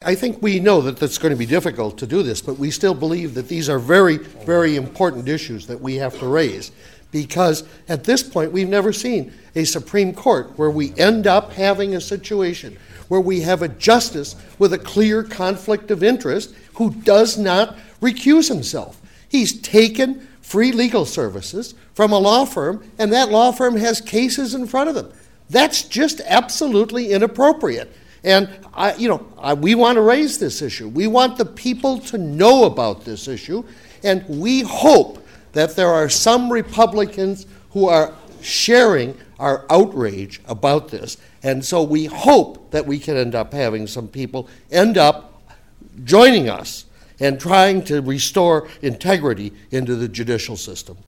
I think we know that it's going to be difficult to do this, but we still believe that these are very, very important issues that we have to raise, because at this point we've never seen a Supreme Court where we end up having a situation where we have a justice with a clear conflict of interest who does not recuse himself. He's taken free legal services from a law firm, and that law firm has cases in front of them. That's just absolutely inappropriate. And we want to raise this issue. We want the people to know about this issue, and we hope that there are some Republicans who are sharing our outrage about this. And so we hope that we can end up having some people end up joining us and trying to restore integrity into the judicial system.